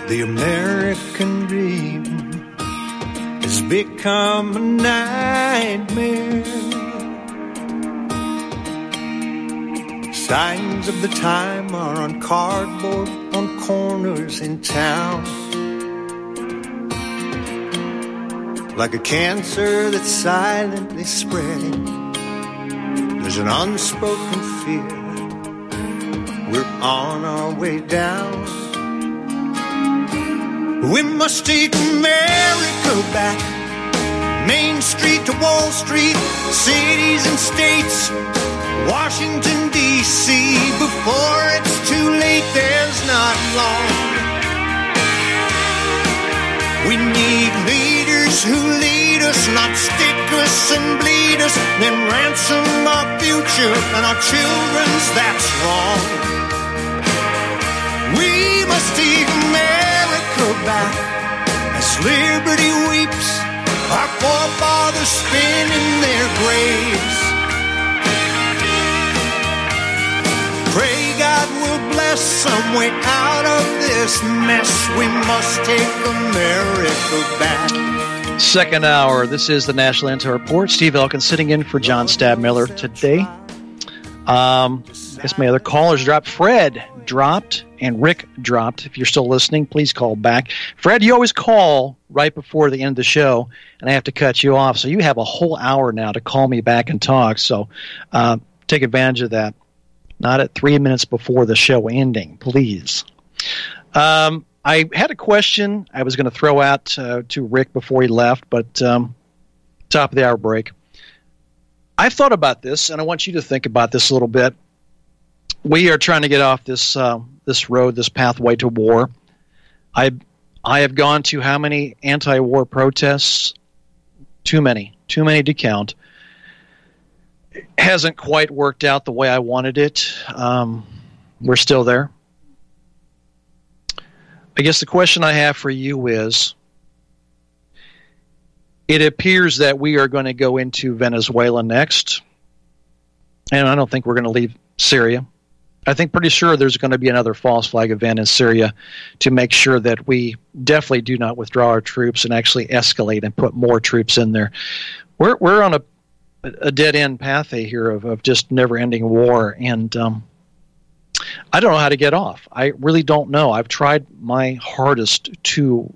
The American dream has become a nightmare. Signs of the time are on cardboard on corners in town. Like a cancer that's silently spreading, there's an unspoken fear. We're on our way down. We must take America back. Main Street to Wall Street, cities and states, Washington, D.C. Before it's too late, there's not long. We need leaders who lead us, not stick us and bleed us, then ransom our future and our children's, that's wrong. We must take America back as liberty weeps, our forefathers spin in their graves. Pray God will bless some way out of this mess. We must take America back. Second hour. This is the National Intel Report. Steve Elkins sitting in for John Stabmiller today. I guess my other callers dropped. Fred dropped and Rick dropped. If you're still listening, please call back. Fred, you always call right before the end of the show, and I have to cut you off. So you have a whole hour now to call me back and talk. So take advantage of that. Not at 3 minutes before the show ending, please. I had a question I was going to throw out to Rick before he left, but top of the hour break. I've thought about this, and I want you to think about this a little bit. We are trying to get off this this road, this pathway to war. I have gone to how many anti-war protests? Too many to count. It hasn't quite worked out the way I wanted it. We're still there. I guess the question I have for you is, it appears that we are going to go into Venezuela next, and I don't think we're going to leave Syria. I think pretty sure there's going to be another false flag event in Syria to make sure that we definitely do not withdraw our troops and actually escalate and put more troops in there. We're on a dead-end path here of just never-ending war, and I don't know how to get off. I really don't know. I've tried my hardest to,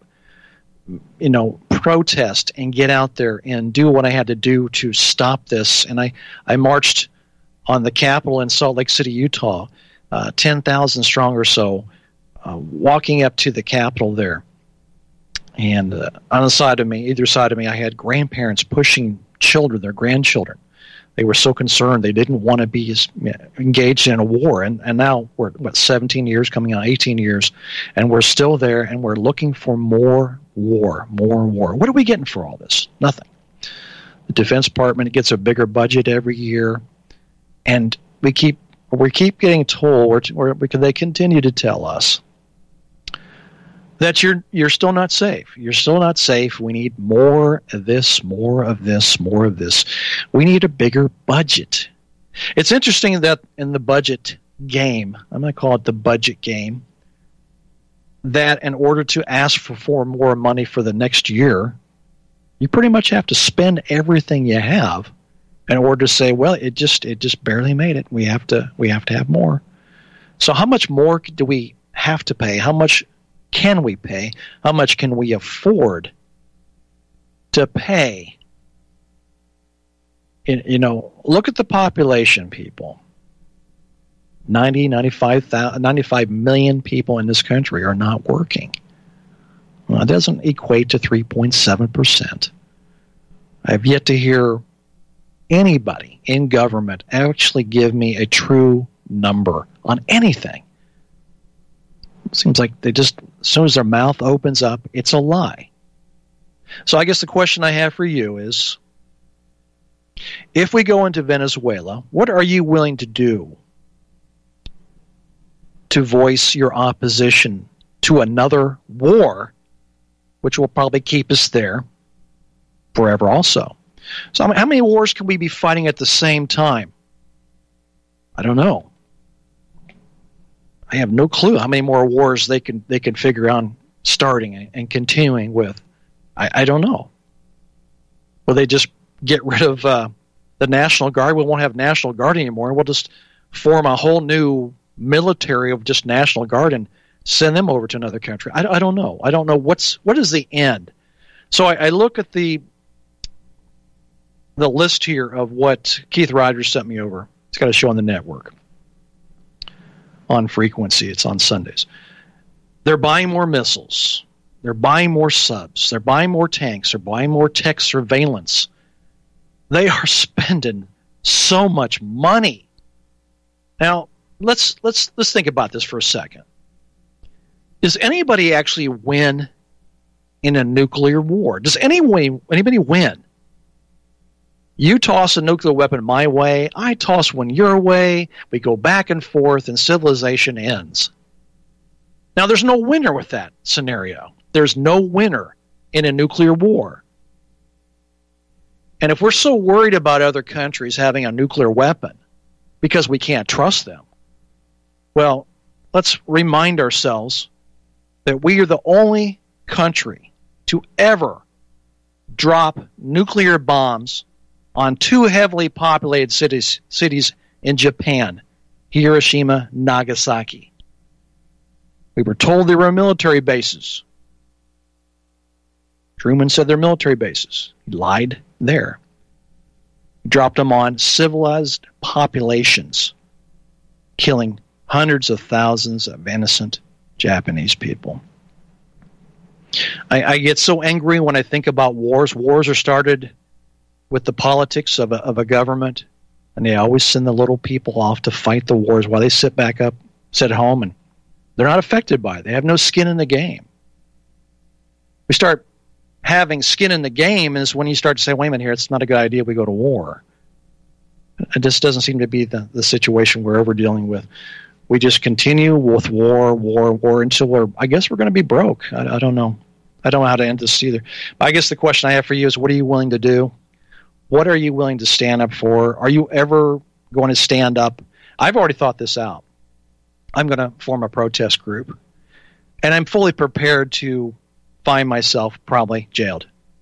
protest and get out there and do what I had to do to stop this, and I marched on the Capitol in Salt Lake City, Utah, 10,000 strong or so, walking up to the Capitol there. And on the side of me, either side of me, I had grandparents pushing children, their grandchildren. They were so concerned. They didn't want to be engaged in a war. And now we're, 17 years, coming on 18 years, and we're still there, and we're looking for more war. What are we getting for all this? Nothing. The Defense Department gets a bigger budget every year, and we keep getting told, or they continue to tell us, that you're still not safe. You're still not safe. We need more of this, more of this, more of this. We need a bigger budget. It's interesting that in the budget game, I'm going to call it the budget game, that in order to ask for more money for the next year, you pretty much have to spend everything you have in order to say, well, it just barely made it. We have to have more. So how much more do we have to pay? How much can we pay? How much can we afford to pay? Look at the population, people. 95 million people in this country are not working. Well, that doesn't equate to 3.7%. I've yet to hear anybody in government actually give me a true number on anything. It seems like they just, as soon as their mouth opens up, it's a lie. So I guess the question I have for you is, if we go into Venezuela, what are you willing to do to voice your opposition to another war, which will probably keep us there forever also? So how many wars can we be fighting at the same time? I don't know. I have no clue how many more wars they can figure on starting and continuing with? I don't know. Will they just get rid of the National Guard? We won't have National Guard anymore. We'll just form a whole new military of just National Guard and send them over to another country. I don't know. I don't know what is the end. So I look at the list here of what Keith Rogers sent me over. It's got a show on the network on Frequency. It's on Sundays. They're buying more missiles. They're buying more subs. They're buying more tanks. They're buying more tech surveillance. They are spending so much money. Now, let's think about this for a second. Does anybody actually win in a nuclear war? Does anybody win? You toss a nuclear weapon my way, I toss one your way, we go back and forth, and civilization ends. Now, there's no winner with that scenario. There's no winner in a nuclear war. And if we're so worried about other countries having a nuclear weapon because we can't trust them, well, let's remind ourselves that we are the only country to ever drop nuclear bombs on two heavily populated cities in Japan, Hiroshima, Nagasaki. We were told they were military bases. Truman said they're military bases. He lied there. He dropped them on civilized populations, killing hundreds of thousands of innocent Japanese people. I get so angry when I think about wars. Wars are started with the politics of a government, and they always send the little people off to fight the wars while they sit at home, and they're not affected by it. They have no skin in the game. We start having skin in the game is when you start to say, wait a minute here, it's not a good idea we go to war. It just doesn't seem to be the situation we're dealing with. We just continue with war until I guess we're going to be broke. I don't know. I don't know how to end this either. But I guess the question I have for you is, what are you willing to do? What are you willing to stand up for? Are you ever going to stand up? I've already thought this out. I'm going to form a protest group, and I'm fully prepared to find myself probably jailed.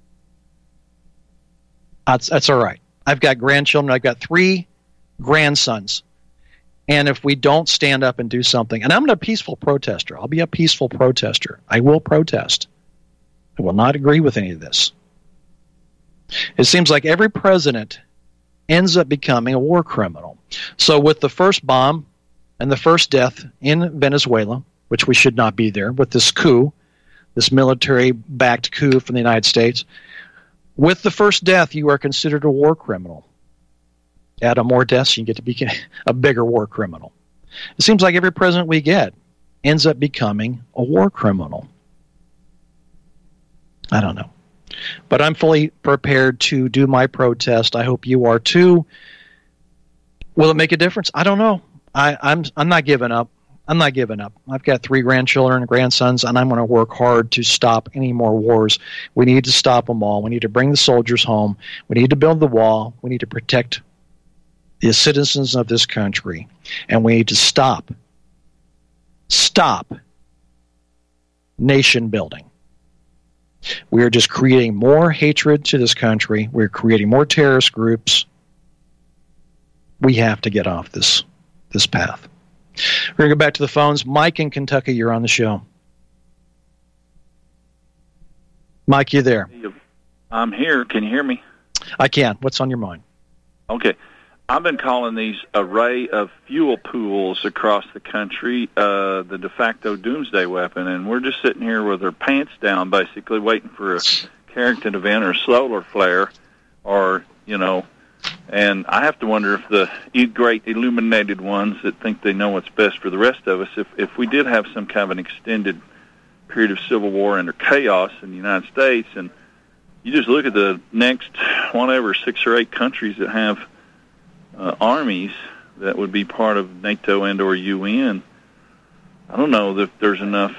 That's all right. I've got grandchildren. I've got 3 grandsons. And if we don't stand up and do something, and I'm a peaceful protester. I'll be a peaceful protester. I will protest. I will not agree with any of this. It seems like every president ends up becoming a war criminal. So with the first bomb and the first death in Venezuela, which we should not be there, with this coup, this military-backed coup from the United States, with the first death, you are considered a war criminal. Add more deaths, you get to be a bigger war criminal. It seems like every president we get ends up becoming a war criminal. I don't know. But I'm fully prepared to do my protest. I hope you are too. Will it make a difference? I don't know. I'm not giving up. I'm not giving up. I've got 3 grandchildren and grandsons, and I'm going to work hard to stop any more wars. We need to stop them all. We need to bring the soldiers home. We need to build the wall. We need to protect the citizens of this country. And we need to stop nation building. We are just creating more hatred to this country. We're creating more terrorist groups. We have to get off this path. We're going to go back to the phones. Mike in Kentucky, you're on the show. Mike, you there? I'm here. Can you hear me? I can. What's on your mind? Okay. I've been calling these array of fuel pools across the country the de facto doomsday weapon, and we're just sitting here with our pants down, basically, waiting for a Carrington event or a solar flare, and I have to wonder if the great illuminated ones that think they know what's best for the rest of us, if we did have some kind of an extended period of civil war and chaos in the United States, and you just look at the next, 6 or 8 countries that have armies that would be part of NATO and or UN, I don't know if there's enough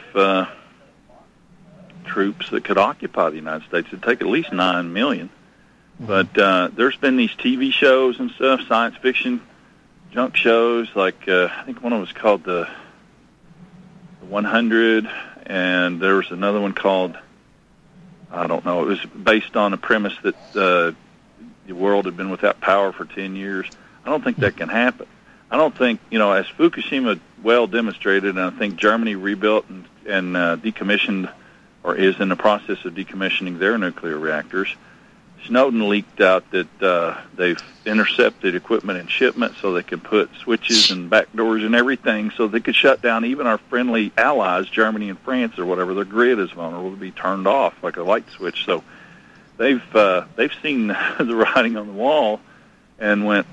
troops that could occupy the United States. It'd take at least 9 million. But there's been these TV shows and stuff, science fiction junk shows, like I think one of them was called the 100, and there was another one called, I don't know, it was based on a premise that the world had been without power for 10 years. I don't think that can happen. I don't think, as Fukushima well demonstrated, and I think Germany rebuilt and decommissioned, or is in the process of decommissioning their nuclear reactors. Snowden leaked out that they've intercepted equipment and shipment so they can put switches and backdoors and everything so they could shut down even our friendly allies, Germany and France or whatever. Their grid is vulnerable to be turned off like a light switch. So they've seen the writing on the wall and went,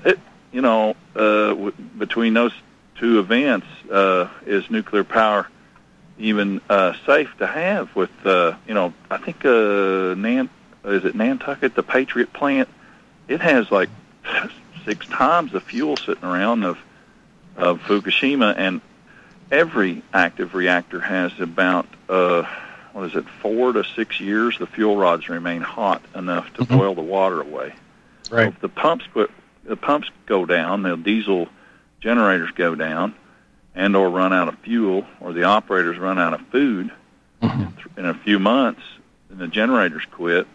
between those two events, is nuclear power even safe to have with, I think is it Nantucket, the Patriot plant? It has like 6 times the fuel sitting around of Fukushima, and every active reactor has about 4 to 6 years. The fuel rods remain hot enough to boil the water away. Right. So if the pumps go down, the diesel generators go down, and or run out of fuel, or the operators run out of food in a few months, and the generators quit.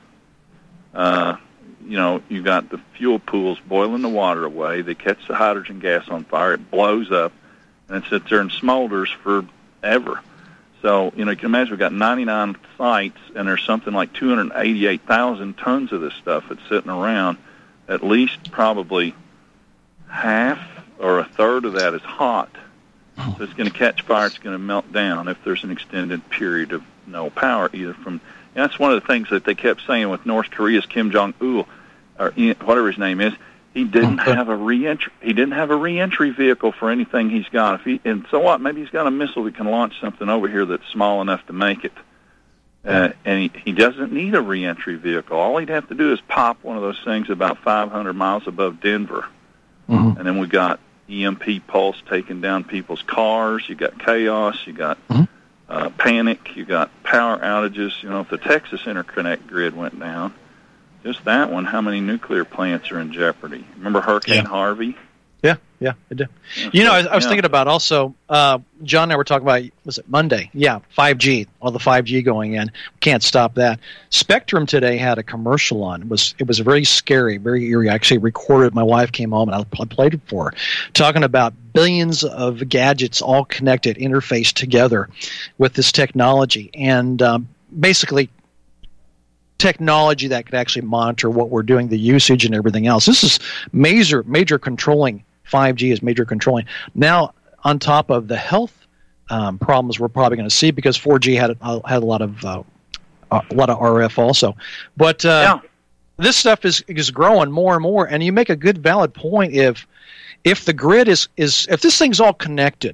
You got the fuel pools boiling the water away. They catch the hydrogen gas on fire. It blows up, and it sits there and smolders forever. So, you can imagine we've got 99 sites, and there's something like 288,000 tons of this stuff that's sitting around. At least probably half or a third of that is hot. So it's going to catch fire. It's going to melt down if there's an extended period of no power, either from... And that's one of the things that they kept saying with North Korea's Kim Jong-il, or whatever his name is. He didn't have a reentry. He didn't have a reentry vehicle for anything he's got. And so what? Maybe he's got a missile that can launch something over here that's small enough to make it. And he doesn't need a reentry vehicle. All he'd have to do is pop one of those things about 500 miles above Denver, and then we got EMP pulse taking down people's cars. You got chaos. You got panic. You got power outages. If the Texas interconnect grid went down, just that one, how many nuclear plants are in jeopardy? Remember Hurricane Harvey? Yeah, I do. I was thinking about also, John and I were talking about, was it Monday? Yeah, 5G, all the 5G going in. Can't stop that. Spectrum today had a commercial on. It was very scary, very eerie. I actually recorded. My wife came home, and I played it for her, talking about billions of gadgets all connected, interfaced together with this technology. And basically, technology that could actually monitor what we're doing, the usage and everything else. This is major controlling. 5G is major controlling. Now, on top of the health problems we're probably going to see, because 4G had a lot of RF also. But this stuff is growing more and more. And you make a good, valid point. If the grid is if this thing's all connected,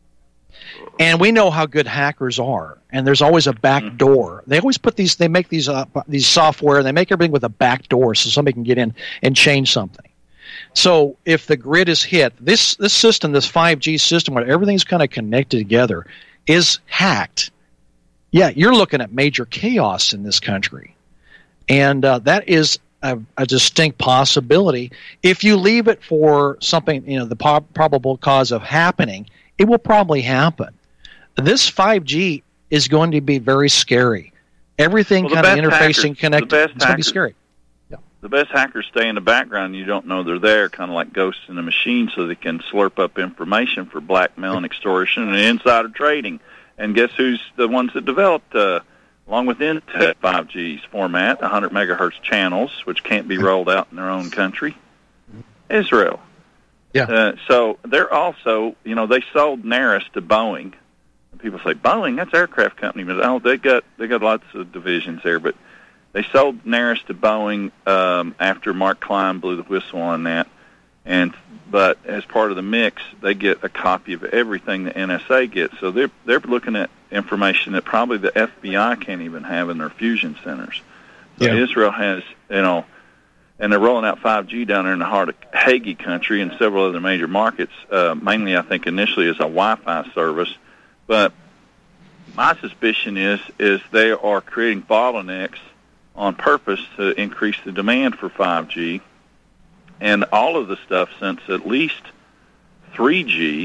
and we know how good hackers are, and there's always a back door. They always put these. They make these software. They make everything with a back door, so somebody can get in and change something. So if the grid is hit, this system, this 5G system, where everything's kind of connected together, is hacked. Yeah, you're looking at major chaos in this country, and that is a distinct possibility. If you leave it for something, the probable cause of happening, it will probably happen. This 5G is going to be very scary. Everything kind of interfacing, connected. It's going to be scary. Yeah. The best hackers stay in the background. You don't know they're there, kind of like ghosts in a machine, so they can slurp up information for blackmail and extortion and insider trading. And guess who's the ones that developed, along with Intel, 5G's format, 100 megahertz channels, which can't be rolled out in their own country? Israel. Yeah. So they're also, they sold Naris to Boeing. People say, Boeing, that's an aircraft company. But they got lots of divisions there. But they sold Naris to Boeing after Mark Klein blew the whistle on that. But as part of the mix, they get a copy of everything the NSA gets. So they're looking at information that probably the FBI can't even have in their fusion centers. So Israel has, and they're rolling out 5G down there in the heart of Hagi country and several other major markets, mainly I think initially as a Wi-Fi service. But my suspicion is they are creating bottlenecks on purpose to increase the demand for 5G. And all of the stuff since at least 3G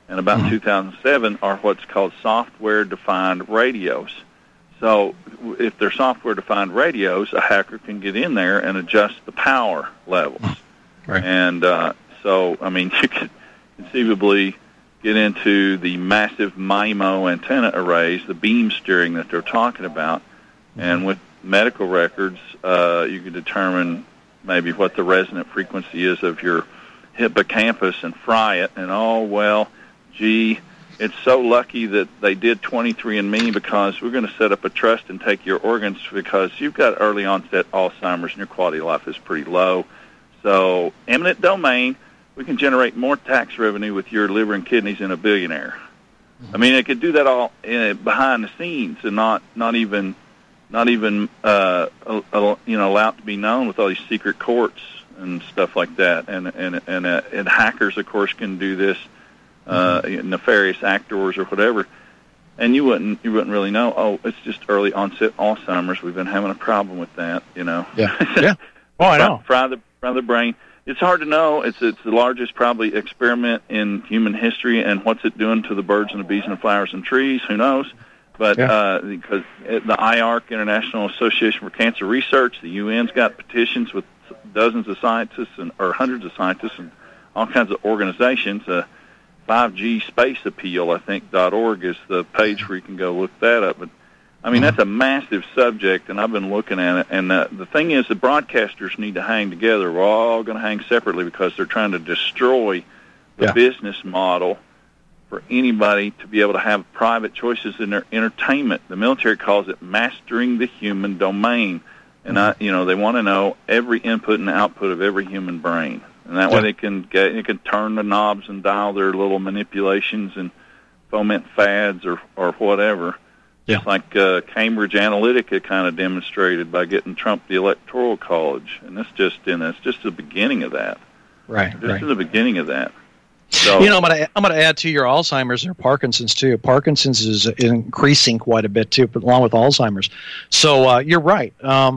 and about 2007 are what's called software-defined radios. So if they're software-defined radios, a hacker can get in there and adjust the power levels. Right. And so, I mean, you could conceivably get into the massive MIMO antenna arrays, the beam steering that they're talking about, and with medical records, you can determine maybe what the resonant frequency is of your hippocampus and fry it, and gee, it's so lucky that they did 23andMe because we're going to set up a trust and take your organs because you've got early onset Alzheimer's and your quality of life is pretty low. So eminent domain, we can generate more tax revenue with your liver and kidneys than a billionaire. I mean, they could do that all behind the scenes and not even allowed to be known with all these secret courts and stuff like that. And hackers, of course, can do this. Nefarious actors or whatever, and you wouldn't really know. Oh, it's just early onset Alzheimer's. We've been having a problem with that, Yeah. Oh, I know. Fry the brain. It's hard to know. It's the largest probably experiment in human history, and what's it doing to the birds and the bees and the flowers and trees? Who knows? But because the IARC, International Association for Cancer Research, the UN's got petitions with dozens of scientists or hundreds of scientists and all kinds of organizations. 5G Space Appeal, I think, .org is the page where you can go look that up. But, I mean, that's a massive subject, and I've been looking at it. And the thing is, the broadcasters need to hang together. We're all going to hang separately because they're trying to destroy the business model for anybody to be able to have private choices in their entertainment. The military calls it mastering the human domain. And, they want to know every input and output of every human brain. And that way they can turn the knobs and dial their little manipulations and foment fads or whatever. Yeah. Just like Cambridge Analytica kind of demonstrated by getting Trump the Electoral College. And it's just the beginning of that. Right. This is the beginning of that. So, I'm going to add to your Alzheimer's or Parkinson's too. Parkinson's is increasing quite a bit too, along with Alzheimer's. So you're right.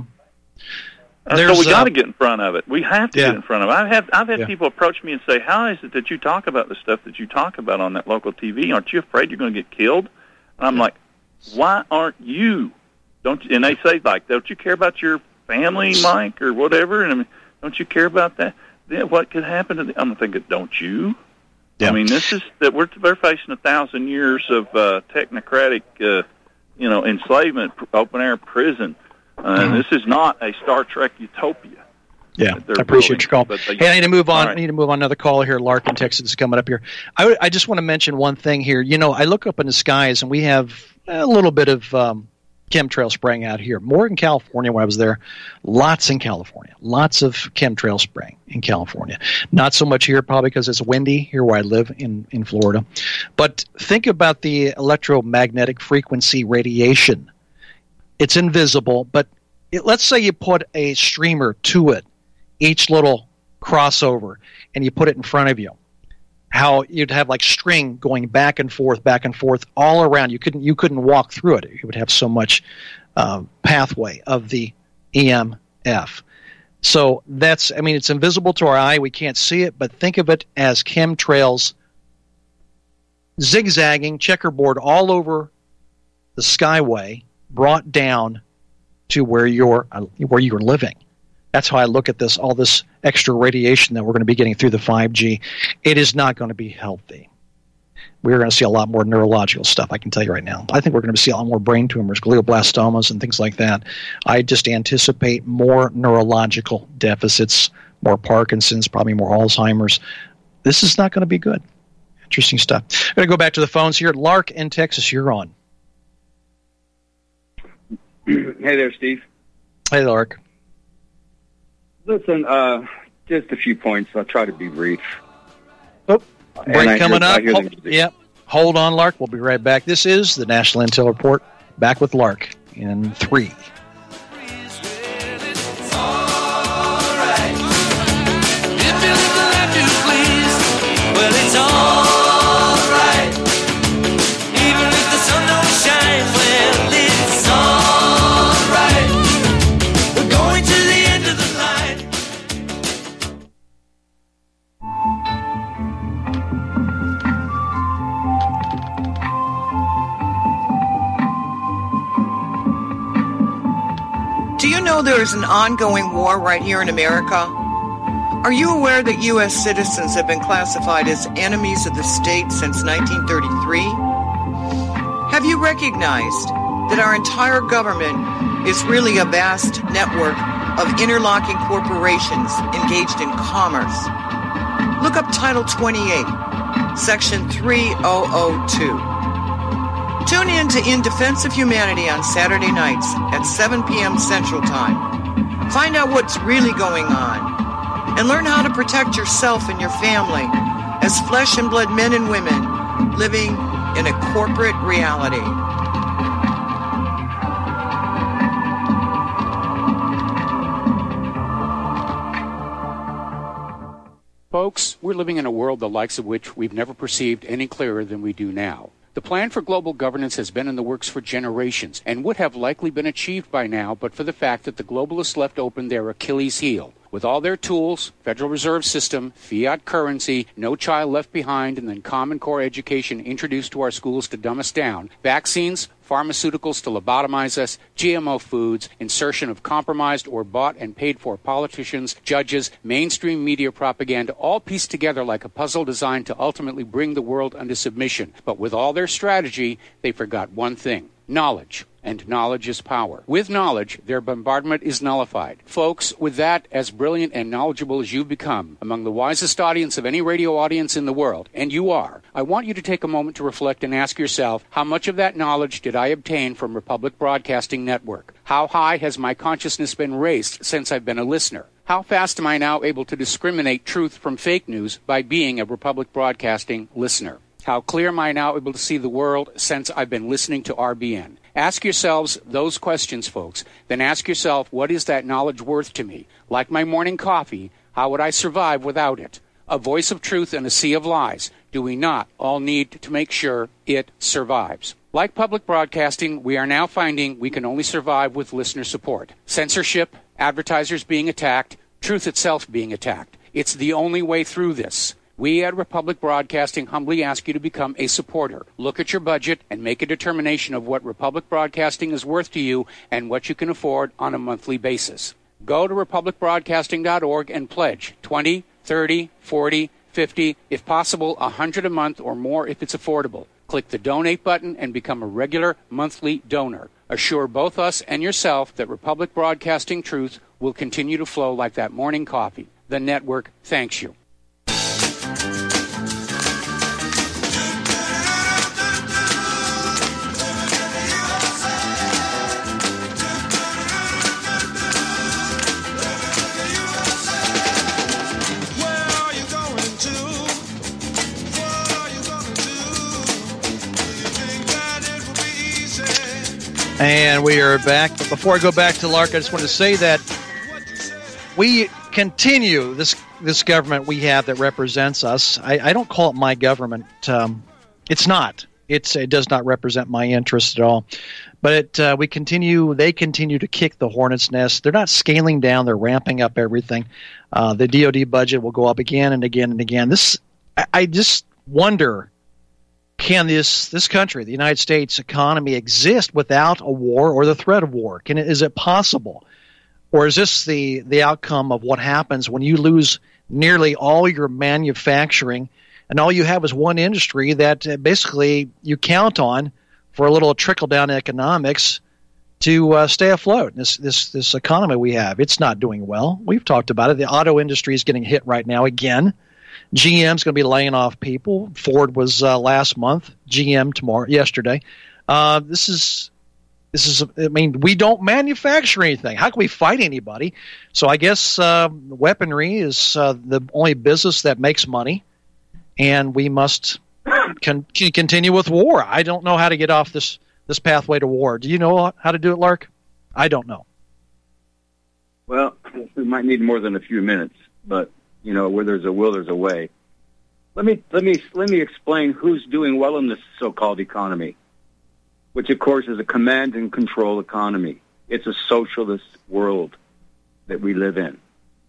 So we got to get in front of it. We have to get in front of it. I've had people approach me and say, "How is it that you talk about the stuff that you talk about on that local TV? Aren't you afraid you're going to get killed?" And I'm like, "Why aren't you? And they say, like, don't you care about your family, Mike, or whatever? And I mean, don't you care about that? Then what could happen to them?" I'm thinking, don't you? Yeah. I mean, this is that they're facing 1,000 years of technocratic, enslavement, open air prison. This is not a Star Trek utopia. Yeah, I appreciate your call. Hey, I need to move on. Right. I need to move on. Another caller here. Lark in Texas is coming up here. I just want to mention one thing here. I look up in the skies, and we have a little bit of chemtrail spraying out here. More in California when I was there. Lots in California. Lots of chemtrail spraying in California. Not so much here probably because it's windy here where I live in Florida. But think about the electromagnetic frequency radiation. It's invisible, but let's say you put a streamer to it, each little crossover, and you put it in front of you. How you'd have like string going back and forth all around. You couldn't walk through it. You would have so much pathway of the EMF. So it's invisible to our eye. We can't see it, but think of it as chemtrails zigzagging, checkerboard all over the skyway, brought down to where you're living. That's how I look at this, all this extra radiation that we're going to be getting through the 5G. It is not going to be healthy. We're going to see a lot more neurological stuff, I can tell you right now. I think we're going to see a lot more brain tumors, glioblastomas, and things like that. I just anticipate more neurological deficits, more Parkinson's, probably more Alzheimer's. This is not going to be good. Interesting stuff. I'm going to go back to the phones here. Lark in Texas, you're on. Hey there, Steve. Hey, Lark. Listen, just a few points. I'll try to be brief. Oh, break coming up. Hold on, Lark. We'll be right back. This is the National Intel Report. Back with Lark in 3. know there is an ongoing war right here in America? Are you aware that U.S. citizens have been classified as enemies of the state since 1933? Have you recognized that our entire government is really a vast network of interlocking corporations engaged in commerce? Look up Title 28, Section 3002. Tune in to In Defense of Humanity on Saturday nights at 7 p.m. Central Time. Find out what's really going on and learn how to protect yourself and your family as flesh and blood men and women living in a corporate reality. Folks, we're living in a world the likes of which we've never perceived any clearer than we do now. The plan for global governance has been in the works for generations and would have likely been achieved by now but for the fact that the globalists left open their Achilles heel. With all their tools, Federal Reserve System, fiat currency, no child left behind, and then Common Core education introduced to our schools to dumb us down, vaccines, pharmaceuticals to lobotomize us, GMO foods, insertion of compromised or bought and paid for politicians, judges, mainstream media propaganda, all pieced together like a puzzle designed to ultimately bring the world under submission. But with all their strategy, they forgot one thing: knowledge. And knowledge is power. With knowledge, their bombardment is nullified. Folks, with that, as brilliant and knowledgeable as you've become, among the wisest audience of any radio audience in the world, and you are, I want you to take a moment to reflect and ask yourself, how much of that knowledge did I obtain from Republic Broadcasting Network? How high has my consciousness been raised since I've been a listener? How fast am I now able to discriminate truth from fake news by being a Republic Broadcasting listener? How clear am I now able to see the world since I've been listening to RBN? Ask yourselves those questions, folks. Then ask yourself, what is that knowledge worth to me? Like my morning coffee, how would I survive without it? A voice of truth in a sea of lies. Do we not all need to make sure it survives? Like public broadcasting, we are now finding we can only survive with listener support. Censorship, advertisers being attacked, truth itself being attacked. It's the only way through this. We at Republic Broadcasting humbly ask you to become a supporter. Look at your budget and make a determination of what Republic Broadcasting is worth to you and what you can afford on a monthly basis. Go to republicbroadcasting.org and pledge $20, $30, $40, $50, if possible, $100 a month or more if it's affordable. Click the donate button and become a regular monthly donor. Assure both us and yourself that Republic Broadcasting truth will continue to flow like that morning coffee. The network thanks you. And we are back. But before I go back to Lark, I just want to say that we continue this government we have that represents us. I don't call it my government. It's not. It does not represent my interests at all. But they continue to kick the hornet's nest. They're not scaling down. They're ramping up everything. The DoD budget will go up again and again and again. I just wonder, can this country, the United States economy, exist without a war or the threat of war? Is it possible? Or is this the outcome of what happens when you lose nearly all your manufacturing and all you have is one industry that basically you count on for a little trickle-down economics to stay afloat? This economy we have, it's not doing well. We've talked about it. The auto industry is getting hit right now again. GM's going to be laying off people. Ford was last month. GM yesterday. This is. I mean, we don't manufacture anything. How can we fight anybody? So I guess weaponry is the only business that makes money, and we must continue with war. I don't know how to get off this pathway to war. Do you know how to do it, Lark? I don't know. Well, we might need more than a few minutes, but you know, where there's a will, there's a way. Let me explain who's doing well in this so-called economy, which of course is a command and control economy. It's a socialist world that we live in.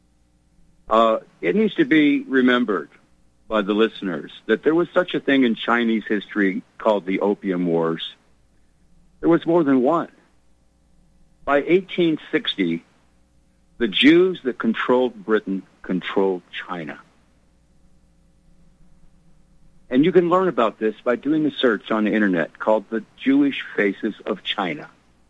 It needs to be remembered by the listeners that there was such a thing in Chinese history called the Opium Wars. There was more than one. By 1860, The Jews that controlled Britain controlled China. And you can learn about this by doing a search on the internet called The Jewish Faces of China.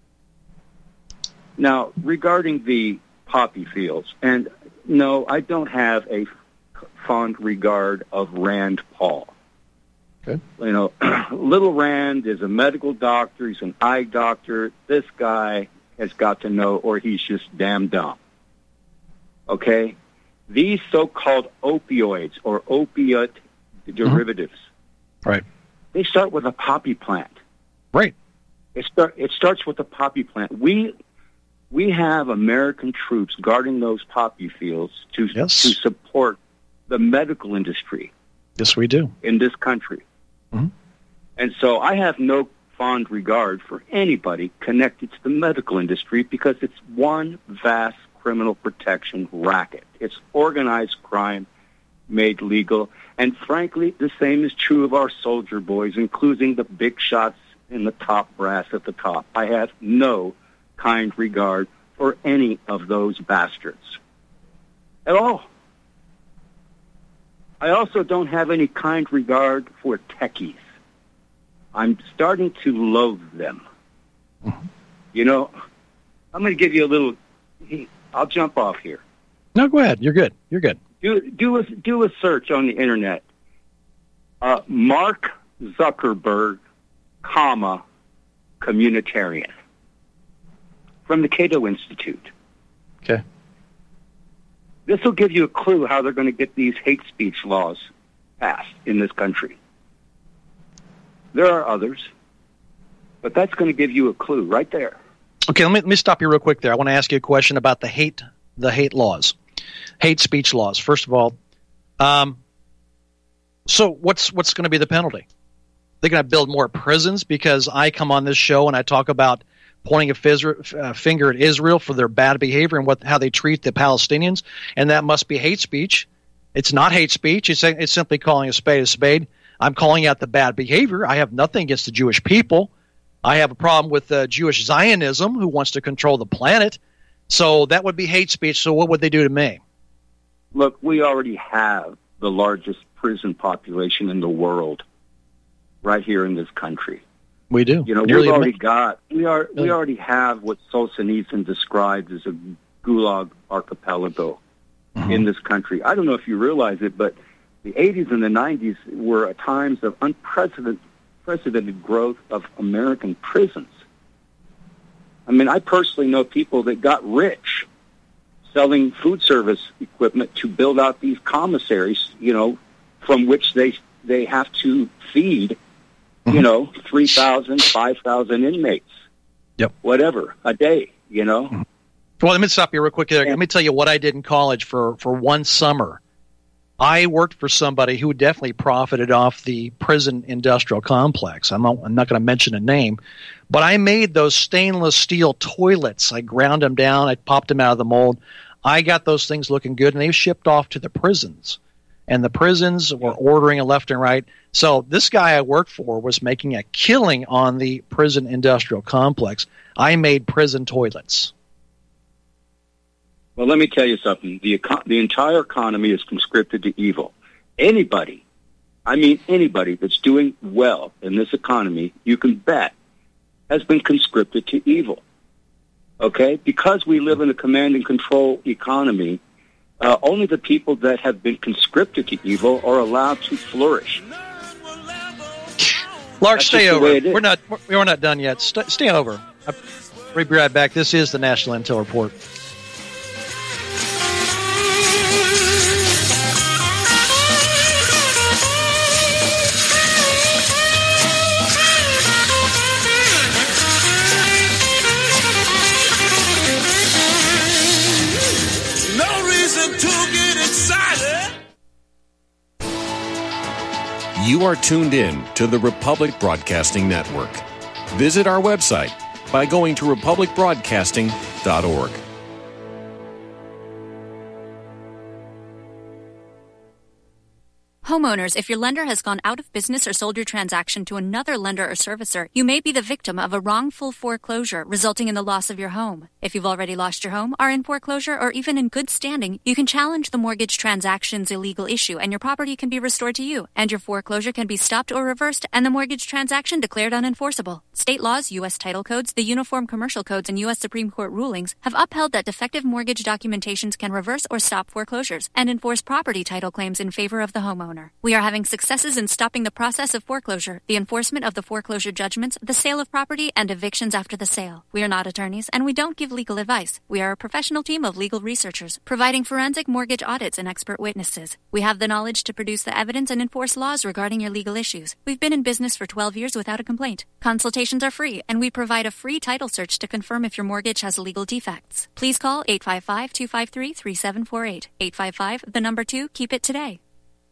Now, regarding the poppy fields, and no, I don't have a fond regard of Rand Paul. Okay. You know, Little Rand is a medical doctor. He's an eye doctor. This guy has got to know, or he's just damn dumb. Okay? These so-called opioids or opiate derivatives, right? They start with a poppy plant. Right. It starts with a poppy plant. We have American troops guarding those poppy fields to support the medical industry. Yes, we do. In this country. Mm-hmm. And so I have no fond regard for anybody connected to the medical industry because it's one vast criminal protection racket. It's organized crime made legal. And frankly, the same is true of our soldier boys, including the big shots in the top brass at the top. I have no kind regard for any of those bastards at all. I also don't have any kind regard for techies. I'm starting to loathe them. Mm-hmm. You know, I'm going to give you a little... I'll jump off here. No, go ahead. You're good. You're good. Do a search on the internet. Mark Zuckerberg, communitarian. From the Cato Institute. Okay. This will give you a clue how they're going to get these hate speech laws passed in this country. There are others, but that's going to give you a clue right there. Okay, let me stop you real quick there. I want to ask you a question about the hate laws, hate speech laws. First of all, so what's going to be the penalty? They're going to build more prisons because I come on this show and I talk about pointing a finger at Israel for their bad behavior and how they treat the Palestinians, and that must be hate speech. It's not hate speech. It's simply calling a spade a spade. I'm calling out the bad behavior. I have nothing against the Jewish people. I have a problem with Jewish Zionism, who wants to control the planet. So that would be hate speech. So what would they do to me? Look, we already have the largest prison population in the world right here in this country. We do. You know, we already have what Solzhenitsyn described as a gulag archipelago in this country. I don't know if you realize it, but the 80s and the 90s were times of unprecedented growth of American prisons. I mean, I personally know people that got rich selling food service equipment to build out these commissaries, you know, from which they have to feed, you know, 3,000, 5,000 inmates, whatever, a day, you know. Well, let me stop you real quick there. Let me tell you what I did in college for one summer. I worked for somebody who definitely profited off the prison industrial complex. I'm not going to mention a name, but I made those stainless steel toilets. I ground them down. I popped them out of the mold. I got those things looking good, and they shipped off to the prisons. And the prisons were ordering left and right. So this guy I worked for was making a killing on the prison industrial complex. I made prison toilets. Well, let me tell you something. The entire economy is conscripted to evil. Anybody that's doing well in this economy, you can bet, has been conscripted to evil. Okay? Because we live in a command and control economy, only the people that have been conscripted to evil are allowed to flourish. Lark, stay over. We're not done yet. Stay over. We'll be right back. This is the National Intel Report. You are tuned in to the Republic Broadcasting Network. Visit our website by going to republicbroadcasting.org. Homeowners, if your lender has gone out of business or sold your transaction to another lender or servicer, you may be the victim of a wrongful foreclosure resulting in the loss of your home. If you've already lost your home, are in foreclosure, or even in good standing, you can challenge the mortgage transaction's illegal issue and your property can be restored to you, and your foreclosure can be stopped or reversed and the mortgage transaction declared unenforceable. State laws, U.S. title codes, the Uniform Commercial Codes, and U.S. Supreme Court rulings have upheld that defective mortgage documentations can reverse or stop foreclosures and enforce property title claims in favor of the homeowner. We are having successes in stopping the process of foreclosure, the enforcement of the foreclosure judgments, the sale of property, and evictions after the sale. We are not attorneys, and we don't give legal advice. We are a professional team of legal researchers, providing forensic mortgage audits and expert witnesses. We have the knowledge to produce the evidence and enforce laws regarding your legal issues. We've been in business for 12 years without a complaint. Consultations are free, and we provide a free title search to confirm if your mortgage has legal defects. Please call 855-253-3748. 855, 2, keep it today.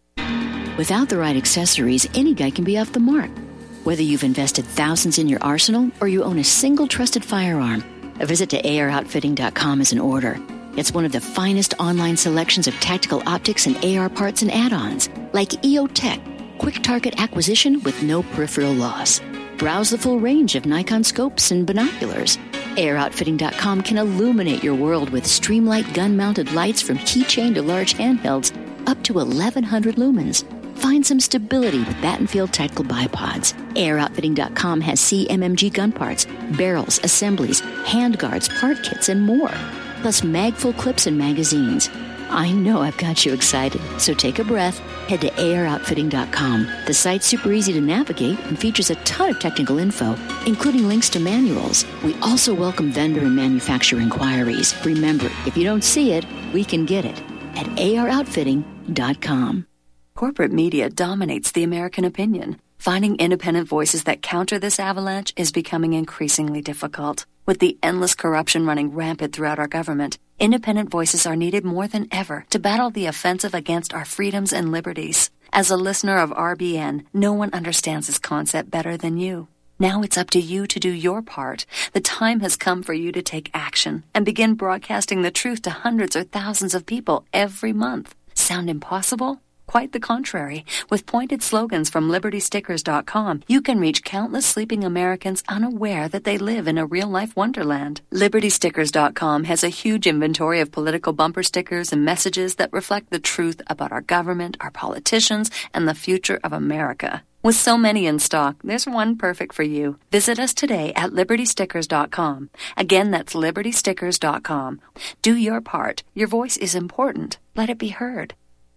Without the right accessories, any guy can be off the mark. Whether you've invested thousands in your arsenal or you own a single trusted firearm, a visit to AROutfitting.com is in order. It's one of the finest online selections of tactical optics and AR parts and add-ons, like EOTech, quick target acquisition with no peripheral loss. Browse the full range of Nikon scopes and binoculars. AROutfitting.com can illuminate your world with Streamlight gun-mounted lights from keychain to large handhelds, up to 1,100 lumens. Find some stability with Battenfield Tactical Bipods. AROutfitting.com has CMMG gun parts, barrels, assemblies, handguards, part kits, and more. Plus mag-full clips and magazines. I know I've got you excited, so take a breath. Head to AROutfitting.com. The site's super easy to navigate and features a ton of technical info, including links to manuals. We also welcome vendor and manufacturer inquiries. Remember, if you don't see it, we can get it at AROutfitting.com. Corporate media dominates the American opinion. Finding independent voices that counter this avalanche is becoming increasingly difficult. With the endless corruption running rampant throughout our government, independent voices are needed more than ever to battle the offensive against our freedoms and liberties. As a listener of RBN, no one understands this concept better than you. Now it's up to you to do your part. The time has come for you to take action and begin broadcasting the truth to hundreds or thousands of people every month. Sound impossible? Quite the contrary. With pointed slogans from LibertyStickers.com, you can reach countless sleeping Americans unaware that they live in a real-life wonderland. LibertyStickers.com has a huge inventory of political bumper stickers and messages that reflect the truth about our government, our politicians, and the future of America. With so many in stock, there's one perfect for you. Visit us today at LibertyStickers.com. Again, that's LibertyStickers.com. Do your part. Your voice is important. Let it be heard.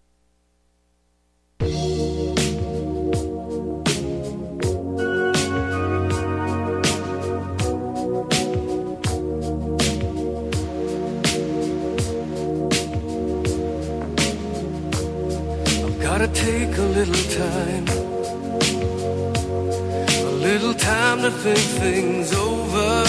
Gotta take a little time to think things over.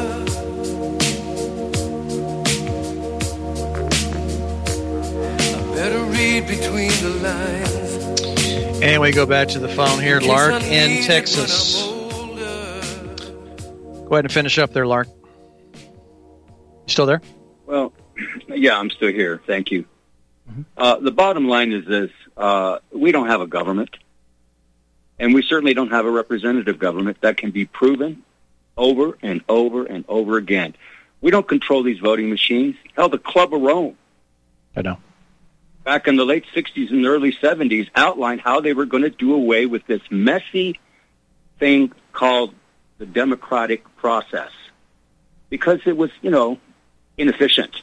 I better read between the lines. And we go back to the phone here, Lark in Texas. Go ahead and finish up there, Lark. You still there? Well, yeah, I'm still here. Thank you. The bottom line is this. We don't have a government, and we certainly don't have a representative government that can be proven over and over and over again. We don't control these voting machines. Hell, the Club of Rome, I know, back in the late 60s and early 70s, outlined how they were going to do away with this messy thing called the democratic process because it was, inefficient.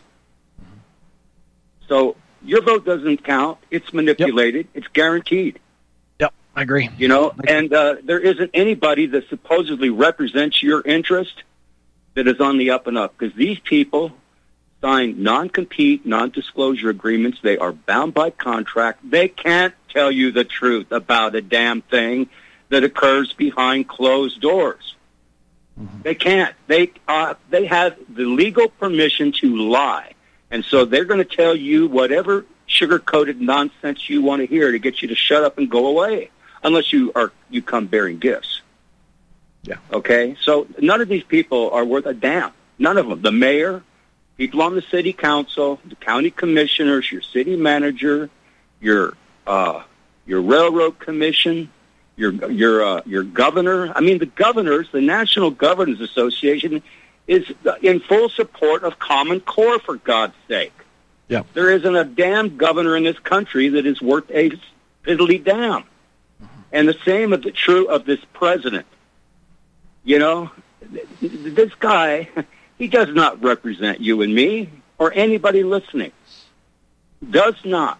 So your vote doesn't count. It's manipulated. Yep. It's guaranteed. Yep, I agree. And there isn't anybody that supposedly represents your interest that is on the up and up, because these people sign non-compete, non-disclosure agreements. They are bound by contract. They can't tell you the truth about a damn thing that occurs behind closed doors. Mm-hmm. They can't. They have the legal permission to lie. And so they're going to tell you whatever sugar-coated nonsense you want to hear to get you to shut up and go away, unless you come bearing gifts. Yeah. Okay? So none of these people are worth a damn. None of them. The mayor, people on the city council, the county commissioners, your city manager, your your railroad commission, your governor. I mean, the National Governors Association is in full support of Common Core, for God's sake. Yeah. There isn't a damn governor in this country that is worth a piddly damn. And the same is true of this president. You know, this guy, he does not represent you and me or anybody listening. Does not.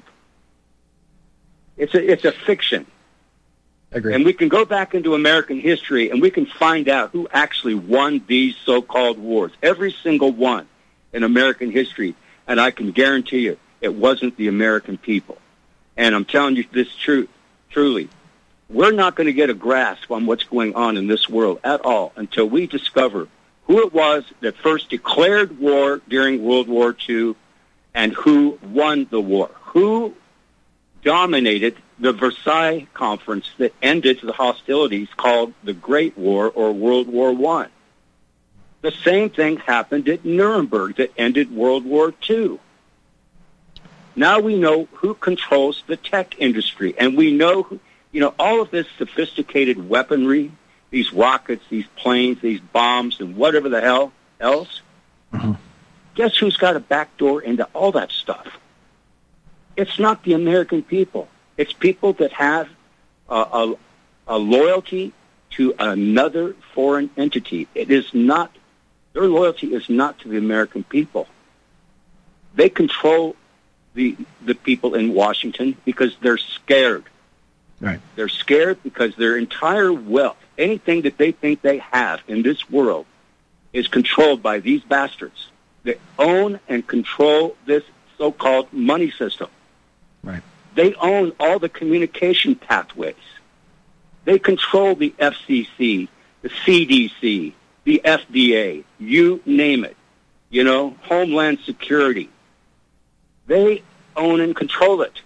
It's a fiction. Agreed. And we can go back into American history and we can find out who actually won these so-called wars. Every single one in American history. And I can guarantee you it wasn't the American people. And I'm telling you this truly. We're not going to get a grasp on what's going on in this world at all until we discover who it was that first declared war during World War II and who won the war. Who dominated the Versailles Conference that ended the hostilities called the Great War or World War I. The same thing happened at Nuremberg that ended World War II. Now we know who controls the tech industry, and we know, all of this sophisticated weaponry, these rockets, these planes, these bombs, and whatever the hell else. Mm-hmm. Guess who's got a back door into all that stuff? It's not the American people. It's people that have a loyalty to another foreign entity. It is not, their loyalty is not to the American people. They control the people in Washington because they're scared. Right. They're scared because their entire wealth, anything that they think they have in this world, is controlled by these bastards that own and control this so-called money system. Right. They own all the communication pathways. They control the FCC, the CDC, the FDA, you name it, Homeland Security. They own and control it.